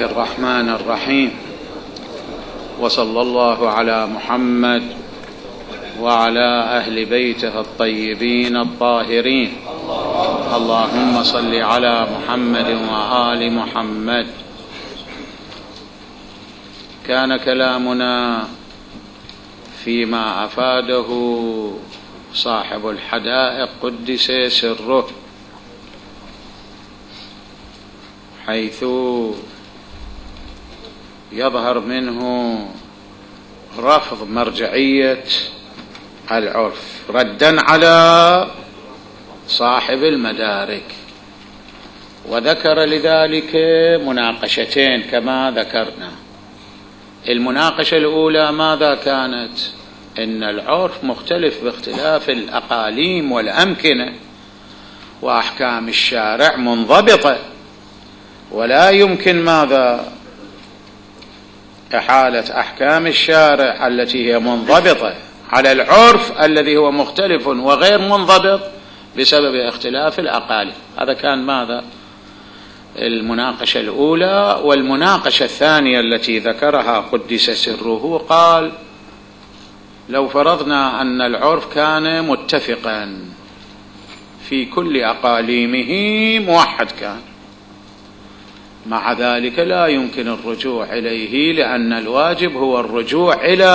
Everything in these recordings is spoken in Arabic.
الله الرحمن الرحيم، وصلى الله على محمد وعلى أهل بيته الطيبين الطاهرين. اللهم صل على محمد وآل محمد. كان كلامنا فيما أفاده صاحب الحدائق قدس سره، حيث يظهر منه رفض مرجعية العرف ردا على صاحب المدارك، وذكر لذلك مناقشتين كما ذكرنا. المناقشة الأولى ماذا كانت؟ إن العرف مختلف باختلاف الأقاليم والأمكنة، وأحكام الشارع منضبطة، ولا يمكن ماذا؟ إحالة أحكام الشارع التي هي منضبطة على العرف الذي هو مختلف وغير منضبط بسبب اختلاف الأقاليم. هذا كان ماذا؟ المناقشة الأولى. والمناقشة الثانية التي ذكرها قدس سره، قال: لو فرضنا أن العرف كان متفقا في كل أقاليمه موحد كان، مع ذلك لا يمكن الرجوع إليه، لأن الواجب هو الرجوع إلى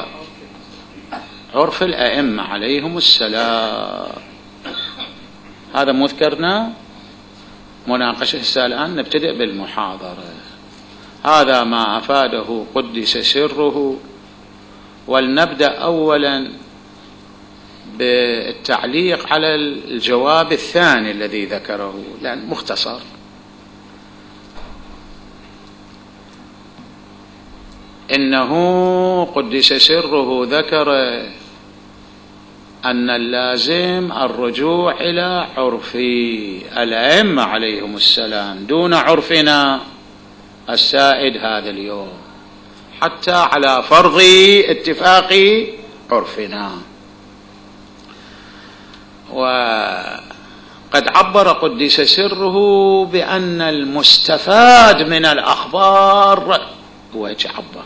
عرف الأئمة عليهم السلام. هذا مذكرنا مناقشة. الآن نبتدئ بالمحاضرة. هذا ما أفاده قدس سره. ولنبدأ أولا بالتعليق على الجواب الثاني الذي ذكره، لأن مختصر. إنه قدس سره ذكر أن اللازم الرجوع إلى عرف الأئمة عليهم السلام دون عرفنا السائد هذا اليوم، حتى على فرض اتفاق عرفنا. وقد عبر قدس سره بأن المستفاد من الأخبار ويعبر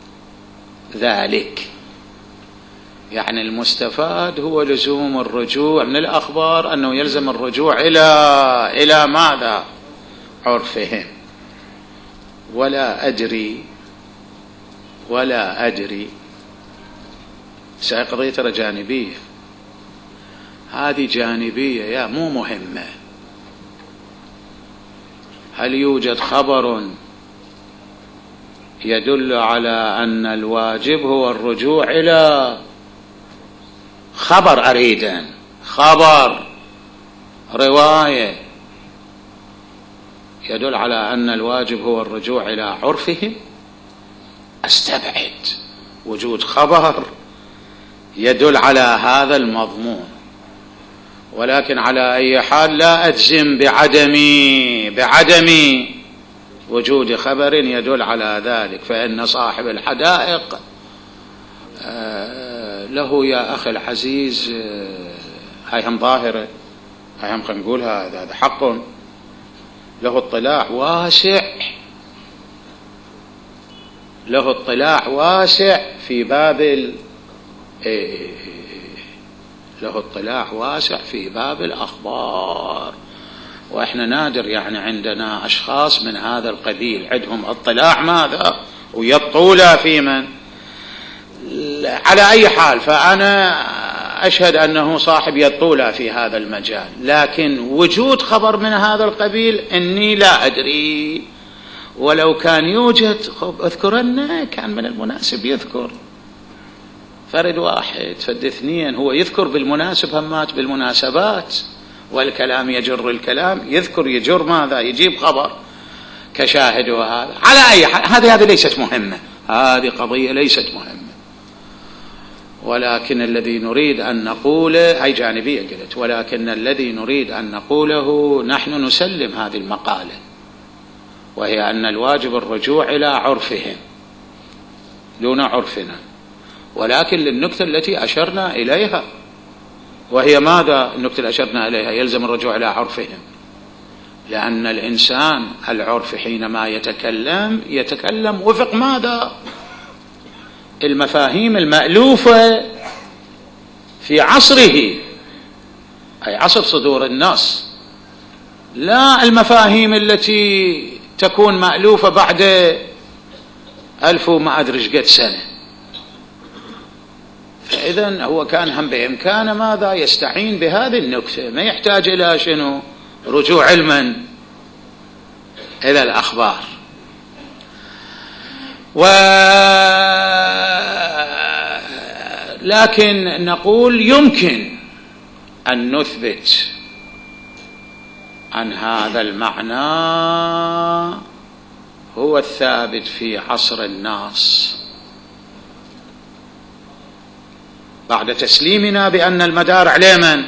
ذلك، يعني المستفاد هو لزوم الرجوع من الأخبار، أنه يلزم الرجوع إلى ماذا؟ عرفهم. ولا أدري سأقضي ترى جانبية، هذه جانبية يا مو مهمة. هل يوجد خبر يدل على أن الواجب هو الرجوع إلى خبر؟ أريد خبر رواية يدل على أن الواجب هو الرجوع إلى عرفهم، أستبعد وجود خبر يدل على هذا المضمون. ولكن على أي حال لا أجزم بعدم وجود خبر يدل على ذلك، فإن صاحب الحدائق له يا أخي العزيز هاي هم ظاهرة، هاي هم خلينا نقول هذا حق، له اطلاع واسع في باب الأخبار. وإحنا نادر يعني عندنا أشخاص من هذا القبيل عندهم اطلاع ماذا ويطول في من. على أي حال فأنا أشهد أنه صاحب يطول في هذا المجال، لكن وجود خبر من هذا القبيل إني لا أدري. ولو كان يوجد أذكرن، كان من المناسب يذكر فرد واحد فد اثنين، هو يذكر بالمناسب همات بالمناسبات، والكلام يجر الكلام، يجر ماذا؟ يجيب خبر كشاهد. وهذا على أي حال هذه ليست مهمة، هذه قضية ليست مهمة. ولكن الذي نريد أن نقوله هي جانبية قلت، ولكن الذي نريد أن نقوله نحن نسلم هذه المقالة، وهي أن الواجب الرجوع إلى عرفهم دون عرفنا. ولكن للنكتة التي أشرنا إليها، وهي ماذا النكتة اللي أشرنا إليها؟ يلزم الرجوع إلى عرفهم. لأن الإنسان العرف حينما يتكلم وفق ماذا؟ المفاهيم المألوفة في عصره، أي عصر صدور النص، لا المفاهيم التي تكون مألوفة بعد 1000 وما أدري قد سنة. فإذا هو كان هم بإمكانه ماذا؟ يستعين بهذه النكتة، ما يحتاج إلى شنو؟ رجوع علما إلى الأخبار. لكن نقول يمكن أن نثبت أن هذا المعنى هو الثابت في عصر الناس بعد تسليمنا بأن المدار على من؟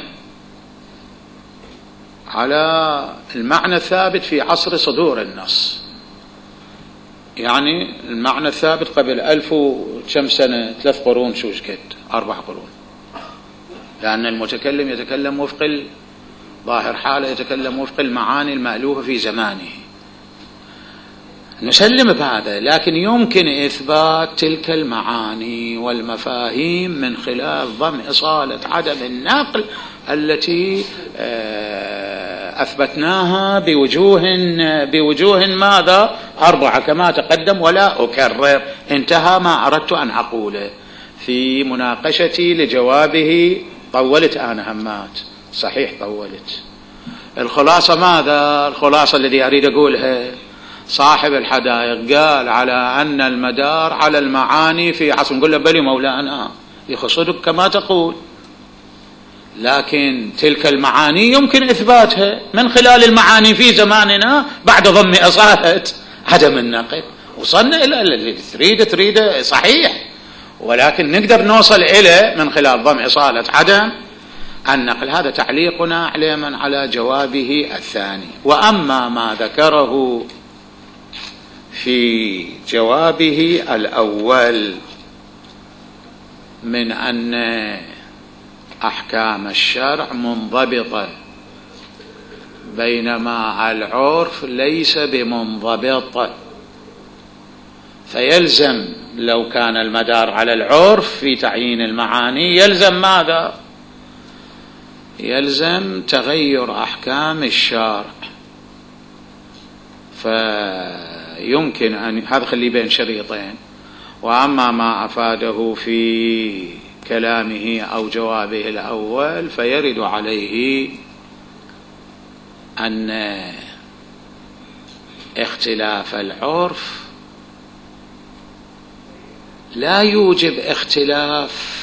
على المعنى الثابت في عصر صدور النص، يعني المعنى الثابت قبل 1000 وكم سنة، 3 قرون، شو قد 4 قرون، لأن المتكلم يتكلم وفق ظاهر حاله، يتكلم وفق المعاني المألوفة في زمانه. نسلم بهذا، لكن يمكن إثبات تلك المعاني والمفاهيم من خلال ضم إصالة عدم النقل التي أثبتناها بوجوه ماذا؟ 4 كما تقدم، ولا أكرر. انتهى ما أردت أن أقوله في مناقشتي لجوابه. طولت أنا همات، صحيح طولت. الخلاصة ماذا؟ الخلاصة الذي أريد أقولها، صاحب الحدائق قال على أن المدار على المعاني في عصر، نقول له بلي مولانا يخصدك كما تقول، لكن تلك المعاني يمكن إثباتها من خلال المعاني في زماننا بعد ضم أصالة عدم النقل. وصلنا إلى اللي تريده صحيح، ولكن نقدر نوصل إليه من خلال ضم أصالة عدم النقل. هذا تعليقنا على جوابه الثاني. وأما ما ذكره في جوابه الأول من أن أحكام الشرع منضبطة بينما العرف ليس بمنضبط، فيلزم لو كان المدار على العرف في تعيين المعاني يلزم ماذا؟ يلزم تغير أحكام الشرع. فيمكن أن هذا خليه بين شريطين. وأما ما أفاده في كلامه أو جوابه الأول فيرد عليه أن اختلاف العرف لا يوجب اختلاف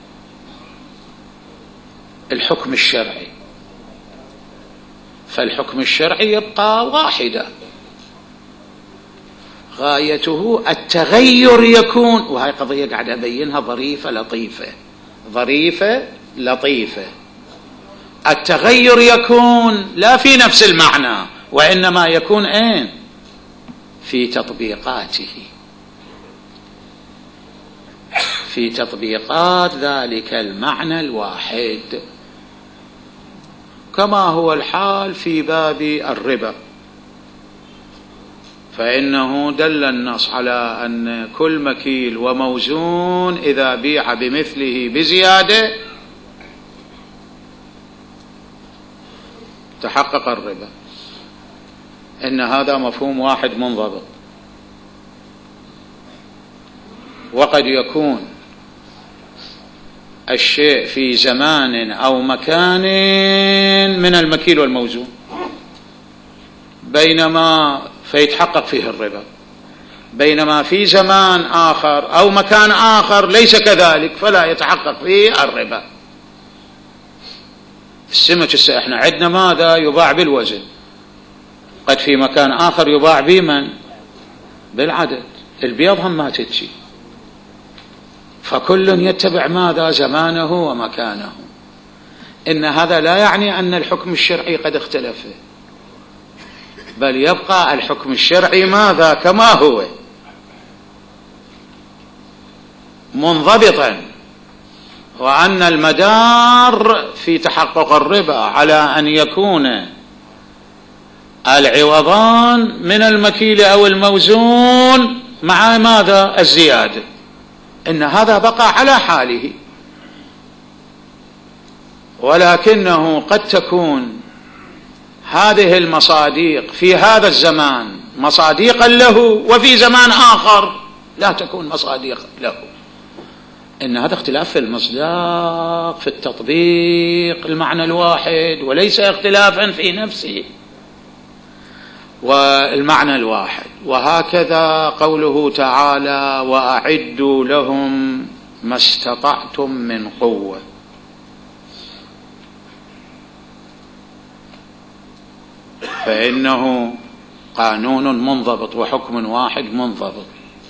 الحكم الشرعي، فالحكم الشرعي يبقى واحدا، غايته التغير يكون. وهي قضية قاعد أبينها ظريفة لطيفة. التغير يكون لا في نفس المعنى، وإنما يكون في تطبيقاته، في تطبيقات ذلك المعنى الواحد، كما هو الحال في باب الربا. فإنه دل النص على أن كل مكيل وموزون إذا بيع بمثله بزيادة تحقق الربا. إن هذا مفهوم واحد منضبط. وقد يكون الشيء في زمان أو مكان من المكيل والموزون، بينما فيتحقق فيه الربا، بينما في زمان آخر أو مكان آخر ليس كذلك فلا يتحقق فيه الربا. السمك احنا عندنا ماذا؟ يباع بالوزن، قد في مكان آخر يباع بمن؟ بالعدد. البيض هم ما تتشي، فكل يتبع ماذا؟ زمانه ومكانه. إن هذا لا يعني أن الحكم الشرعي قد اختلف، بل يبقى الحكم الشرعي ماذا؟ كما هو منضبطا، وأن المدار في تحقق الربا على أن يكون العوضان من المكيل أو الموزون مع ماذا؟ الزيادة، إن هذا بقى على حاله، ولكنه قد تكون هذه المصاديق في هذا الزمان مصاديقا له، وفي زمان آخر لا تكون مصاديق له. إن هذا اختلاف في المصداق، في التطبيق، المعنى الواحد، وليس اختلافا في نفسه والمعنى الواحد. وهكذا قوله تعالى: وأعدوا لهم ما استطعتم من قوة. فإنه قانون منضبط وحكم واحد منضبط.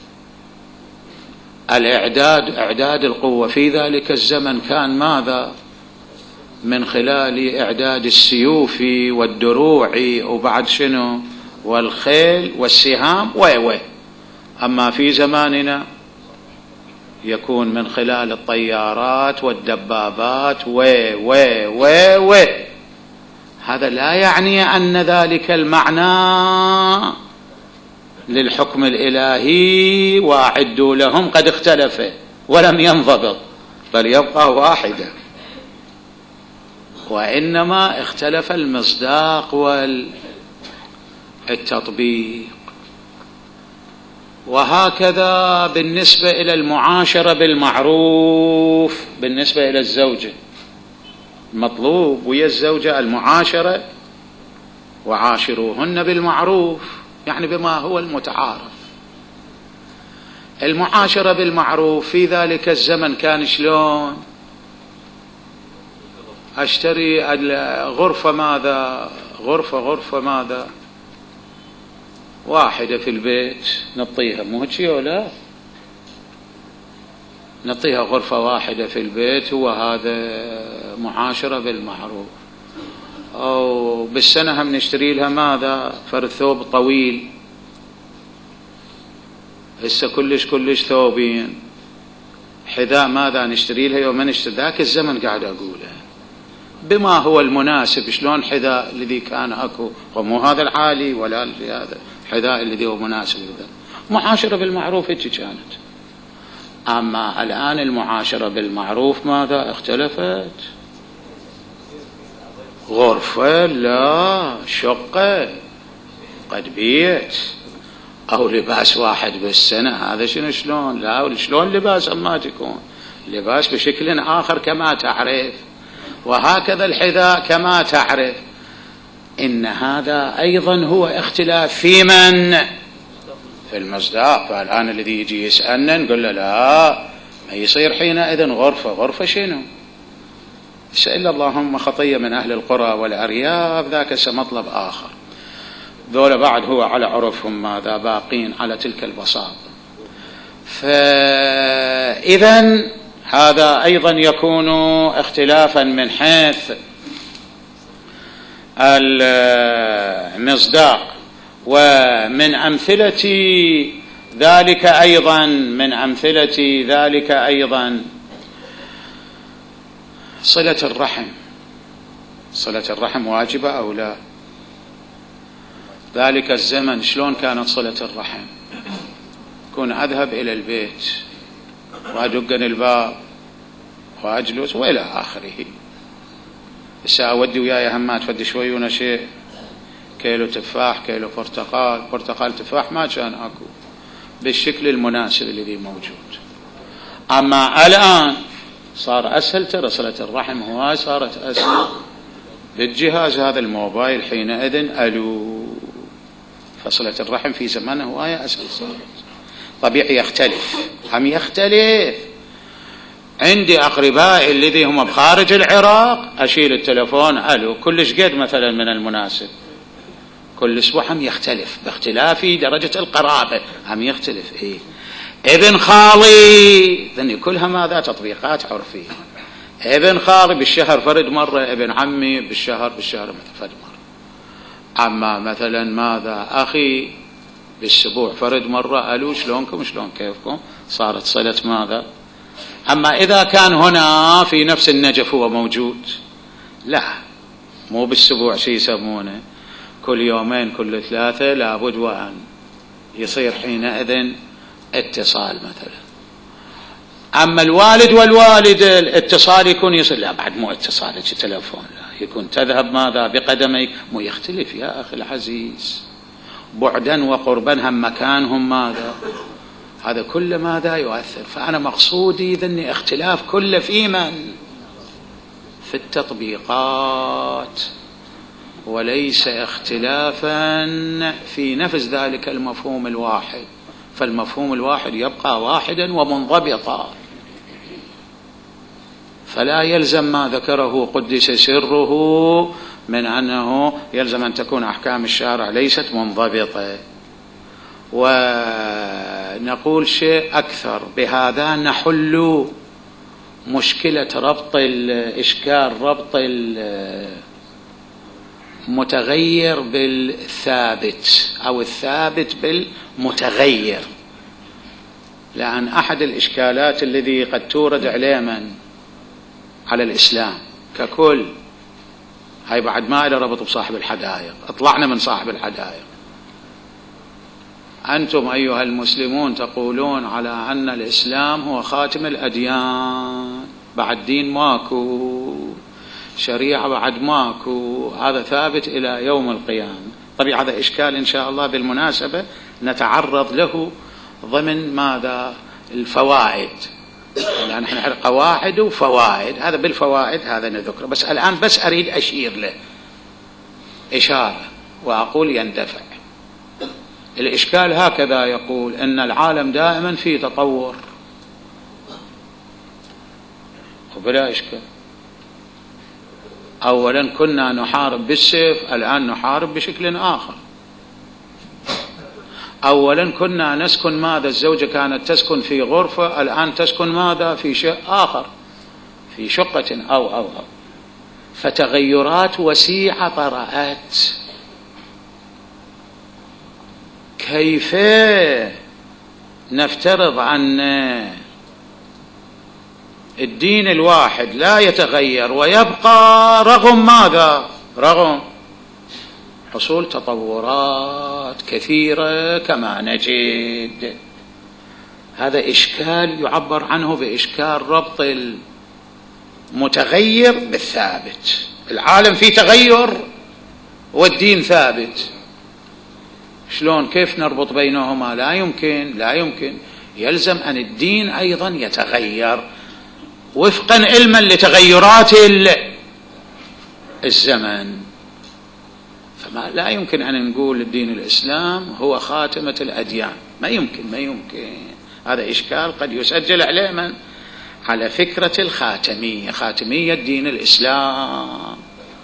إعداد القوة في ذلك الزمن كان ماذا؟ من خلال إعداد السيوف والدروع، وبعد شنو؟ والخيل والسهام أما في زماننا يكون من خلال الطيارات والدبابات هذا لا يعني أن ذلك المعنى للحكم الإلهي وأعدوا لهم قد اختلف ولم ينضبط، بل يبقى واحدا، وإنما اختلف المصداق والتطبيق. وهكذا بالنسبة إلى المعاشرة بالمعروف، بالنسبة إلى الزوجة المطلوب ويا الزوجة المعاشرة، وعاشروهن بالمعروف، يعني بما هو المتعارف. المعاشرة بالمعروف في ذلك الزمن كان شلون؟ أشتري غرفة ماذا؟ غرفة ماذا؟ واحدة في البيت نعطيها، مو هيك ولا نعطيها غرفة واحدة في البيت، هو هذا معاشرة بالمعروف. أو بالسنة هم نشتري لها ماذا؟ فرد ثوب طويل، هسه كلش ثوبين، حذاء ماذا نشتري لها يوم نشتري. ذاك الزمن قاعد أقوله بما هو المناسب، شلون حذاء الذي كان أكو، ومو هذا العالي ولا هذا حذاء الذي هو مناسب لذا. معاشرة بالمعروف هيك كانت. أما الآن المعاشرة بالمعروف ماذا؟ اختلفت. غرفة لا، شقة، قد بيت، أو لباس واحد بالسنة، هذا شلون؟ لا، شلون لباس أما تكون لباس بشكل آخر كما تعرف، وهكذا الحذاء كما تعرف. إن هذا أيضا هو اختلاف في من؟ في المصداق. فالآن الذي يجي يسألنا نقول له لا، ما يصير حينئذ غرفة شنو؟ سأل اللهم خطية من أهل القرى والأرياف، ذاك سمطلب آخر، ذولا بعد هو على عرفهم ماذا؟ باقين على تلك البساطة. فإذا هذا أيضا يكون اختلافا من حيث المصداق. ومن أمثلة ذلك أيضا صلة الرحم. صلة الرحم واجبة أو لا؟ ذلك الزمن شلون كانت صلة الرحم؟ كون أذهب إلى البيت وأدق الباب وأجلس وإلى آخره. هسه أودي وياي همات فد شويون شيء، كيلو تفاح، كيلو برتقال تفاح، ما كان أكو بالشكل المناسب الذي موجود. أما الآن صار أسهل، ترى صلة الرحم هواي صارت أسهل بالجهاز هذا الموبايل حينئذ ألو. فصلة الرحم في زمانه هواي أسهل صارت. طبيعي يختلف، هم يختلف. عندي أقربائي الذي هم بخارج العراق أشيل التلفون ألو كلش قد مثلا من المناسب، كل أسبوع هم يختلف باختلاف درجة القرابة، هم يختلف. ابن خالي ذني كلها ماذا؟ تطبيقات عرفية. ابن خالي بالشهر فرد مرة، ابن عمي بالشهر مثل فرد مرة. أما مثلا ماذا؟ أخي بالأسبوع فرد مرة ألو شلونكم شلون كيفكم، صارت صلة ماذا؟ أما إذا كان هنا في نفس النجف هو موجود، لا مو بالأسبوع شي يسمونه، كل يومين كل ثلاثة لابد وأن يصير حينئذ اتصال مثلا. أما الوالد والوالدة الاتصال يكون يصير، لا بعد مو اتصال تلفون، لا يكون تذهب ماذا بقدميك، مو يختلف يا أخي العزيز، بعدا وقربا هم مكانهم ماذا، هذا كله ماذا يؤثر. فأنا مقصودي ذني اختلاف كله في من؟ في التطبيقات، وليس اختلافا في نفس ذلك المفهوم الواحد. فالمفهوم الواحد يبقى واحدا ومنضبطا، فلا يلزم ما ذكره قدس سره من أنه يلزم أن تكون أحكام الشارع ليست منضبطة. ونقول شيء أكثر، بهذا نحل مشكلة ربط الإشكال، ربط المتغير بالثابت أو الثابت بالمتغير. لأن أحد الإشكالات الذي قد تورد علينا على الإسلام ككل، هاي بعد ما إلى ربط بصاحب الحدائق، اطلعنا من صاحب الحدائق. أنتم أيها المسلمون تقولون على أن الإسلام هو خاتم الأديان، بعد دين ماكو، شريعة بعد ماكو، هذا ثابت إلى يوم القيامة. طبعا هذا إشكال إن شاء الله بالمناسبة نتعرض له ضمن ماذا؟ الفوائد، يعني نحن قواعد وفوائد، هذا بالفوائد هذا نذكره، بس الآن بس أريد أشير له إشارة وأقول يندفع. الإشكال هكذا يقول أن العالم دائما في تطور، وبلا إشكال. أولا كنا نحارب بالسيف، الآن نحارب بشكل آخر. أولا كنا نسكن ماذا؟ الزوجة كانت تسكن في غرفة، الآن تسكن ماذا؟ في شيء آخر، في شقة أو فتغيرات وسيعة طرأت. كيف نفترض أن الدين الواحد لا يتغير ويبقى رغم ماذا؟ رغم حصول تطورات كثيرة كما نجد. هذا إشكال يعبر عنه بإشكال ربط المتغير بالثابت. العالم فيه تغير والدين ثابت، شلون كيف نربط بينهما؟ لا يمكن، لا يمكن. يلزم أن الدين أيضا يتغير وفقا علما لتغيرات الزمن. فما لا يمكن أن نقول الدين الإسلام هو خاتمة الأديان، ما يمكن، ما يمكن. هذا إشكال قد يسجل عليه من؟ على فكرة الخاتمية، خاتمية دين الإسلام.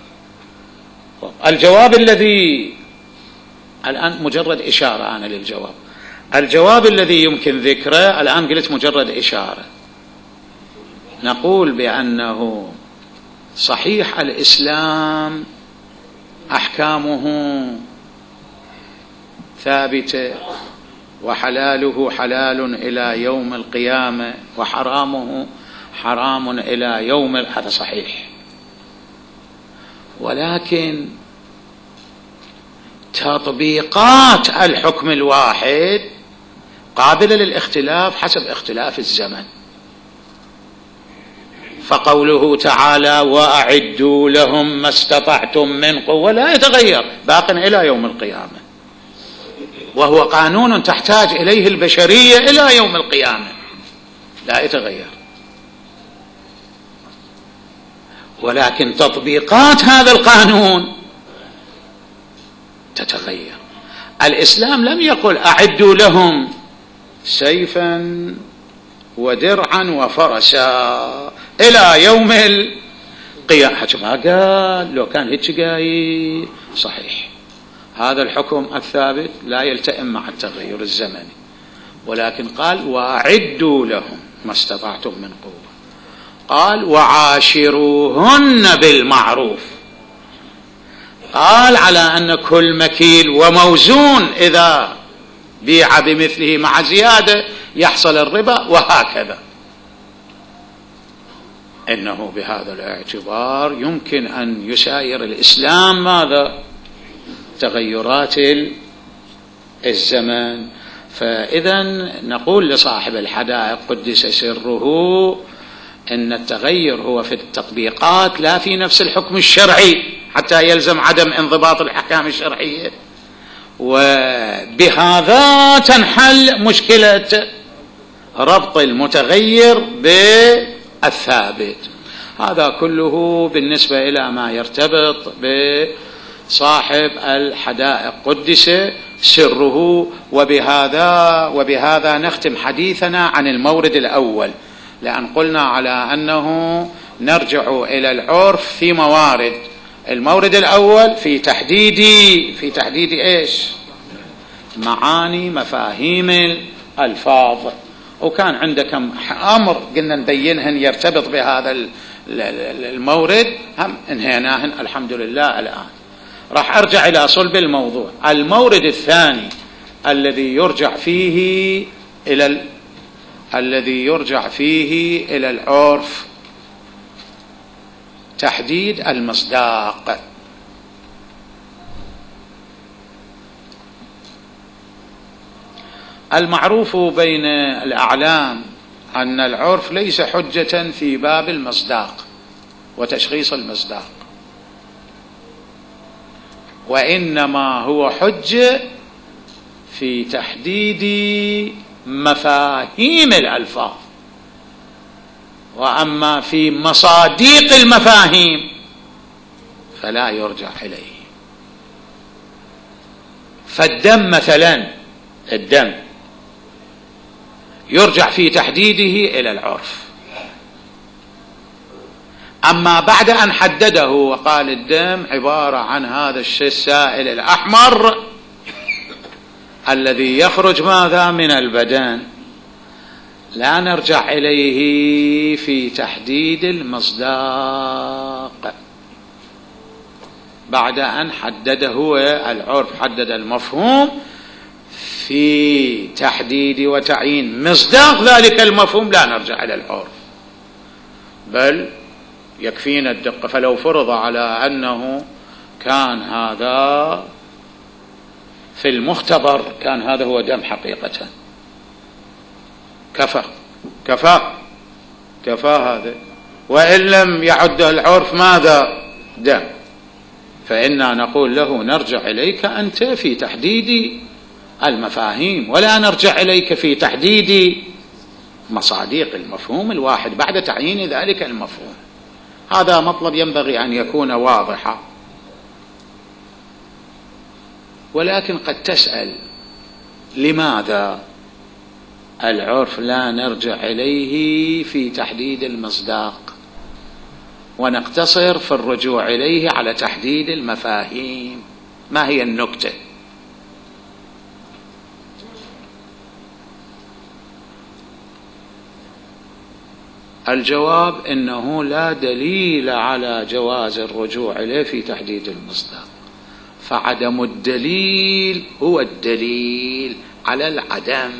الجواب الذي الآن مجرد إشارة أنا للجواب، الجواب الذي يمكن ذكره الآن قلت مجرد إشارة. نقول بأنه صحيح الإسلام أحكامه ثابتة، وحلاله حلال إلى يوم القيامة، وحرامه حرام إلى يوم هذا صحيح. ولكن تطبيقات الحكم الواحد قابلة للاختلاف حسب اختلاف الزمن. فقوله تعالى وأعدوا لهم ما استطعتم من قوة لا يتغير، باق إلى يوم القيامة، وهو قانون تحتاج إليه البشرية إلى يوم القيامة، لا يتغير. ولكن تطبيقات هذا القانون تتغير. الإسلام لم يقل أعدوا لهم سيفا ودرعا وفرسا إلى يوم القيامة، ما قال. لو كان هيك قايل صحيح، هذا الحكم الثابت لا يلتئم مع التغير الزمني، ولكن قال وأعدوا لهم ما استطعتم من قوة، قال وعاشروهن بالمعروف، قال على أن كل مكيل وموزون إذا بيع بمثله مع زيادة يحصل الربا، وهكذا. إنه بهذا الاعتبار يمكن أن يساير الإسلام ماذا؟ تغيرات الزمن. فإذا نقول لصاحب الحدائق قدس سره إن التغير هو في التطبيقات لا في نفس الحكم الشرعي، حتى يلزم عدم انضباط الأحكام الشرعية، وبهذا تنحل مشكلة ربط المتغير بالثابت. هذا كله بالنسبة إلى ما يرتبط بصاحب الحدائق قدس سره. وبهذا نختم حديثنا عن المورد الأول، لأن قلنا على أنه نرجع إلى العرف في موارد. المورد الأول في تحديد إيش؟ معاني مفاهيم الألفاظ. وكان عندك أمر قلنا نبينهن يرتبط بهذا المورد، هم انهيناهن الحمد لله. الآن راح أرجع إلى صلب الموضوع. المورد الثاني الذي يرجع فيه إلى العرف تحديد المصداق. المعروف بين الأعلام أن العرف ليس حجة في باب المصداق وتشخيص المصداق، وإنما هو حجة في تحديد مفاهيم الألفاظ. وأما في مصاديق المفاهيم فلا يرجع إليه. فالدم مثلا، الدم يرجع في تحديده إلى العرف. أما بعد أن حدده وقال الدم عبارة عن هذا الشيء السائل الأحمر الذي يخرج ماذا من البدن، لا نرجع إليه في تحديد المصداق. بعد أن حدده العرف، حدد المفهوم، في تحديد وتعيين مصداق ذلك المفهوم لا نرجع إلى العرف، بل يكفينا الدقة. فلو فرض على أنه كان هذا في المختبر، كان هذا هو دم حقيقة، كفى هذا، وإن لم يعده العرف ماذا؟ دم. فإنا نقول له نرجع إليك أنت في تحديد المفاهيم، ولا نرجع إليك في تحديد مصاديق المفهوم الواحد بعد تعيين ذلك المفهوم. هذا مطلب ينبغي أن يكون واضحا. ولكن قد تسأل لماذا العرف لا نرجع إليه في تحديد المصداق ونقتصر في الرجوع إليه على تحديد المفاهيم؟ ما هي النكتة؟ الجواب إنه لا دليل على جواز الرجوع إليه في تحديد المصداق، فعدم الدليل هو الدليل على العدم.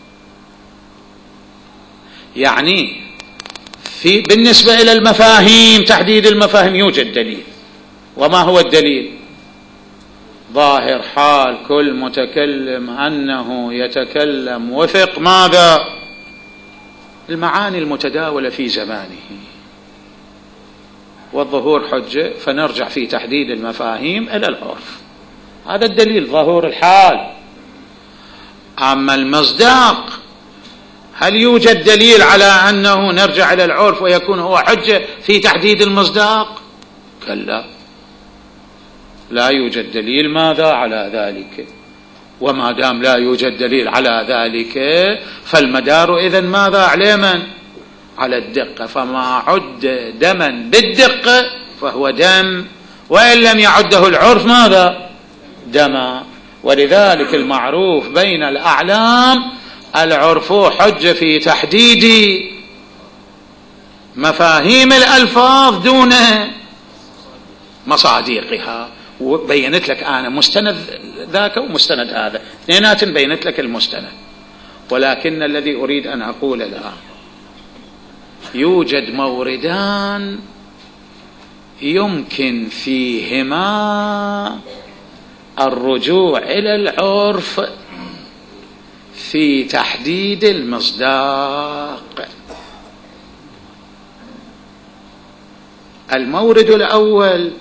يعني بالنسبة إلى المفاهيم، تحديد المفاهيم يوجد دليل. وما هو الدليل؟ ظاهر حال كل متكلم أنه يتكلم وفق ماذا؟ المعاني المتداولة في زمانه، والظهور حجة، فنرجع في تحديد المفاهيم إلى العرف. هذا الدليل ظهور الحال. أما المصداق، هل يوجد دليل على أنه نرجع إلى العرف ويكون هو حجة في تحديد المصداق؟ كلا، لا يوجد دليل ماذا على ذلك. وما دام لا يوجد دليل على ذلك فالمدار إذن ماذا على من؟ على الدقة. فما عد دما بالدقة فهو دم، وإن لم يعده العرف ماذا؟ دما. ولذلك المعروف بين الأعلام العرف حجة في تحديد مفاهيم الألفاظ دون مصاديقها. وبينت لك أنا مستند ذاك ومستند هذا، اثنينات بينت لك المستند. ولكن الذي أريد أن أقول الآن يوجد موردان يمكن فيهما الرجوع إلى العرف في تحديد المصداق. المورد الأول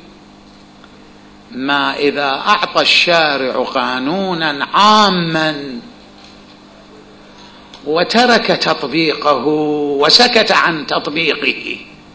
ما إذا أعطى الشارع قانونا عاما وترك تطبيقه وسكت عن تطبيقه،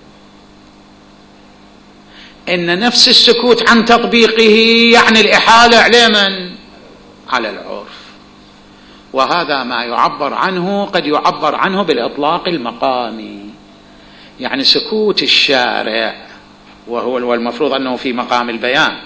إن نفس السكوت عن تطبيقه يعني الإحالة على من؟ على العرف. وهذا ما يعبر عنه، قد يعبر عنه بالإطلاق المقامي، يعني سكوت الشارع وهو المفروض أنه في مقام البيان،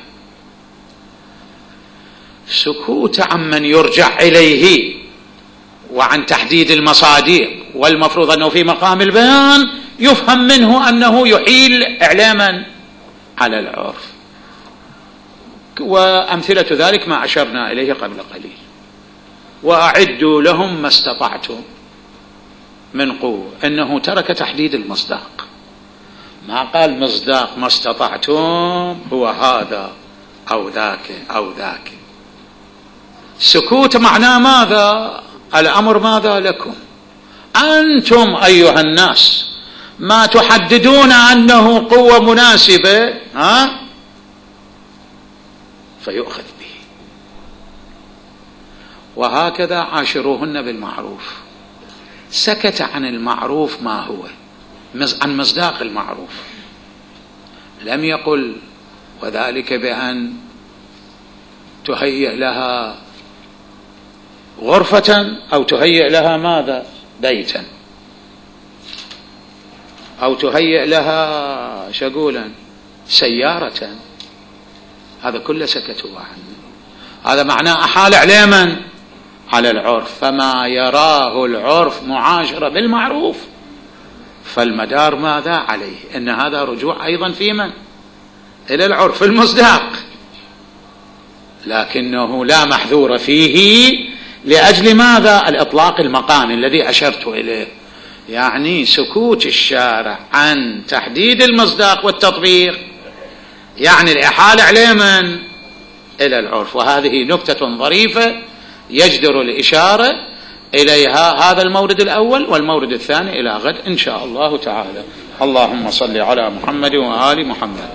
سكوت عمن يرجع إليه وعن تحديد المصادر، والمفروض أنه في مقام البيان يفهم منه أنه يحيل إعلاما على العرف. وأمثلة ذلك ما أشرنا إليه قبل قليل. وأعدوا لهم ما استطعتم من قوة، إنه ترك تحديد المصداق، ما قال مصداق ما استطعتم هو هذا أو ذاك أو ذاك. سكوت معناه ماذا؟ الأمر ماذا لكم أنتم أيها الناس، ما تحددون أنه قوة مناسبة فيؤخذ به. وهكذا عاشروهن بالمعروف. سكت عن المعروف، ما هو عن مصداق المعروف، لم يقل وذلك بأن تهيئ لها غرفة أو تهيئ لها ماذا؟ بيتا، أو تهيئ لها شقولا سيارة. هذا كله سكتوا عنه. هذا معناه أحال عليه من؟ على العرف. فما يراه العرف معاشرة بالمعروف فالمدار ماذا عليه؟ إن هذا رجوع أيضا في من؟ إلى العرف المصداق، لكنه لا محذور فيه لأجل ماذا؟ الإطلاق المقامي الذي أشرت إليه، يعني سكوت الشارع عن تحديد المصداق والتطبيق يعني الإحالة عليه من؟ إلى العرف. وهذه نكتة ظريفة يجدر الإشارة إليها هذا المورد الأول. والمورد الثاني إلى غد إن شاء الله تعالى. اللهم صل على محمد وآل محمد.